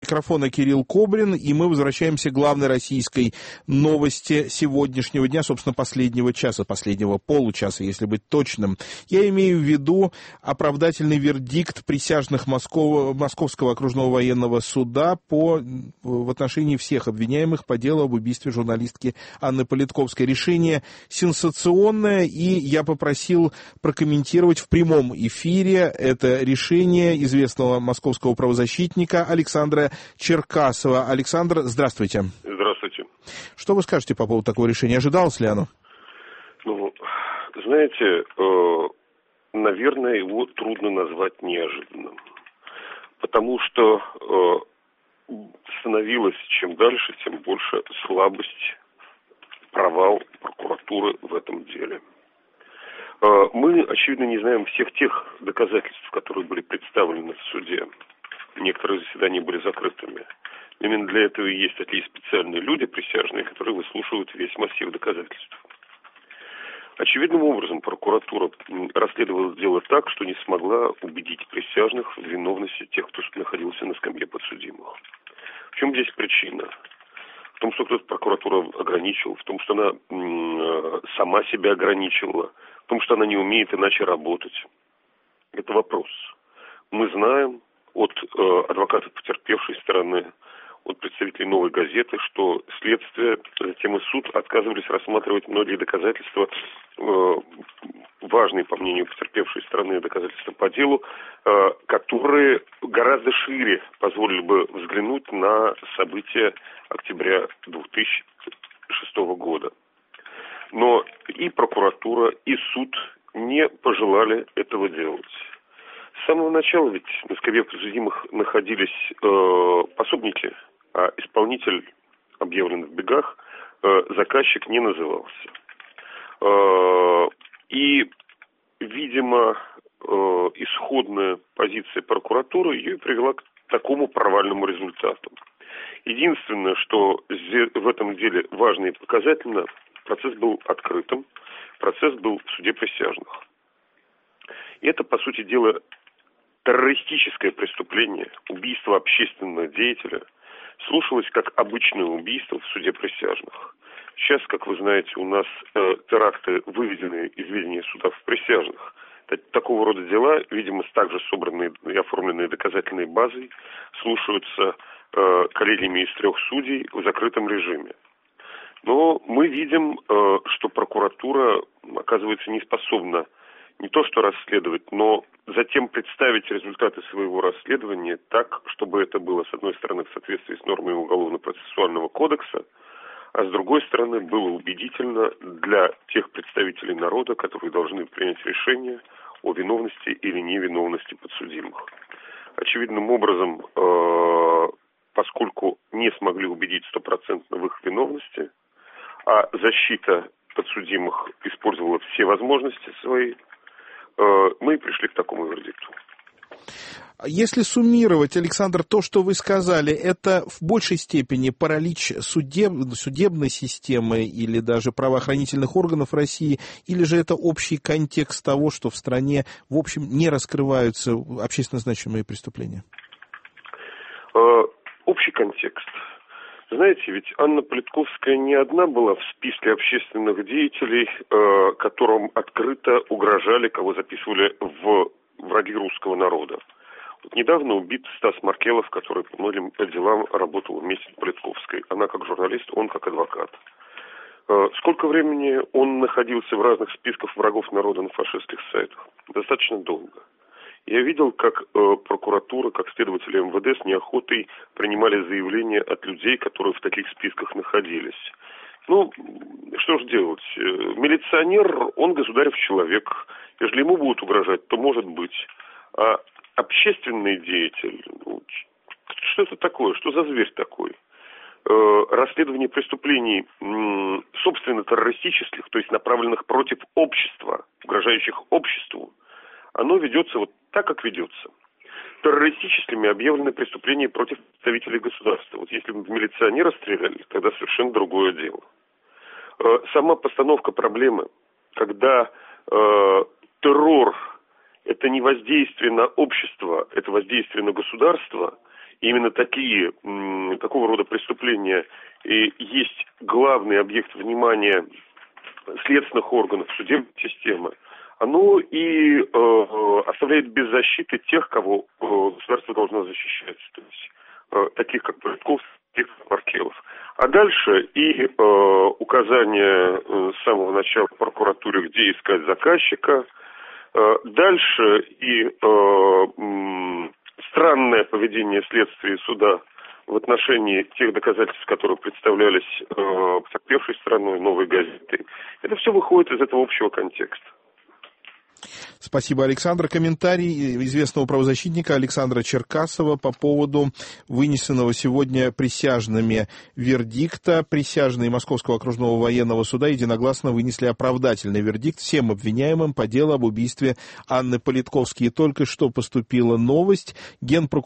Микрофона Кирилл Кобрин, и мы возвращаемся к главной российской новости сегодняшнего дня, собственно, последнего часа, последнего получаса, если быть точным. Я имею в виду оправдательный вердикт присяжных Московского окружного военного суда в отношении всех обвиняемых по делу об убийстве журналистки Анны Политковской. Решение сенсационное, и я попросил прокомментировать в прямом эфире это решение известного московского правозащитника Александра Черкасова. Александр, здравствуйте. Здравствуйте. Что вы скажете по поводу такого решения? Ожидалось ли оно? Ну, знаете, наверное, его трудно назвать неожиданным. Потому что становилось чем дальше, тем больше слабость, провал прокуратуры в этом деле. Мы, очевидно, не знаем всех тех доказательств, которые были представлены в суде. Некоторые заседания были закрытыми. Именно для этого и есть такие специальные люди, присяжные, которые выслушивают весь массив доказательств. Очевидным образом прокуратура расследовала дело так, что не смогла убедить присяжных в виновности тех, кто находился на скамье подсудимых. В чем здесь причина? В том, что кто-то прокуратура ограничила, в том, что она сама себя ограничила, в том, что она не умеет иначе работать. Это вопрос. Мы знаем от адвокатов потерпевшей стороны, от представителей «Новой газеты», что следствие, затем и суд отказывались рассматривать многие доказательства, важные, по мнению потерпевшей стороны, доказательства по делу, которые гораздо шире позволили бы взглянуть на события октября 2006 года. Но и прокуратура, и суд не пожелали этого делать. С самого начала ведь на скамье подсудимых находились пособники, а исполнитель объявлен в бегах, заказчик не назывался. И, видимо, исходная позиция прокуратуры ее привела к такому провальному результату. Единственное, что в этом деле важно и показательно, процесс был открытым, процесс был в суде присяжных. И это, по сути дела, террористическое преступление, убийство общественного деятеля, слушалось как обычное убийство в суде присяжных. Сейчас, как вы знаете, у нас теракты выведены из ведения судов присяжных. Такого рода дела, видимо, с также собранной и оформленной доказательной базой, слушаются коллегиями из 3 судей в закрытом режиме. Но мы видим, что прокуратура, оказывается, не способна не то что расследовать, но затем представить результаты своего расследования так, чтобы это было, с одной стороны, в соответствии с нормами Уголовно-процессуального кодекса, а с другой стороны, было убедительно для тех представителей народа, которые должны принять решение о виновности или невиновности подсудимых. Очевидным образом, поскольку не смогли убедить 100% в их виновности, а защита подсудимых использовала все возможности свои, мы пришли к такому вердикту. Если суммировать, Александр, то, что вы сказали, это в большей степени паралич судебной системы или даже правоохранительных органов России, или же это общий контекст того, что в стране, в общем, не раскрываются общественно значимые преступления? Общий контекст. Знаете, ведь Анна Политковская не одна была в списке общественных деятелей, которым открыто угрожали, кого записывали в враги русского народа. Вот недавно убит Стас Маркелов, который по многим делам работал вместе с Политковской. Она как журналист, он как адвокат. Сколько времени он находился в разных списках врагов народа на фашистских сайтах? Достаточно долго. Я видел, как прокуратура, как следователи МВД с неохотой принимали заявления от людей, которые в таких списках находились. Ну, что же делать? Милиционер, он государев человек. Если ему будут угрожать, то может быть. А общественный деятель, что это такое? Что за зверь такой? Расследование преступлений, собственно, террористических, то есть направленных против общества, угрожающих обществу, оно ведется вот так, как ведется. Террористическими объявлены преступления против представителей государства. Вот если бы в милиционера стреляли, тогда совершенно другое дело. Сама постановка проблемы, когда террор – это не воздействие на общество, это воздействие на государство, И именно такого рода преступления есть главный объект внимания следственных органов, судебной системы, оно и оставляет без защиты тех, кого государство должно защищать, то есть таких как Политковский, таких как Маркелов. А дальше и указание с самого начала прокуратуре, где искать заказчика, дальше и странное поведение следствия и суда в отношении тех доказательств, которые представлялись потерпевшей стороной «Новой газеты». Это все выходит из этого общего контекста. Спасибо, Александр. Комментарий известного правозащитника Александра Черкасова по поводу вынесенного сегодня присяжными вердикта. Присяжные Московского окружного военного суда единогласно вынесли оправдательный вердикт всем обвиняемым по делу об убийстве Анны Политковской. И только что поступила новость.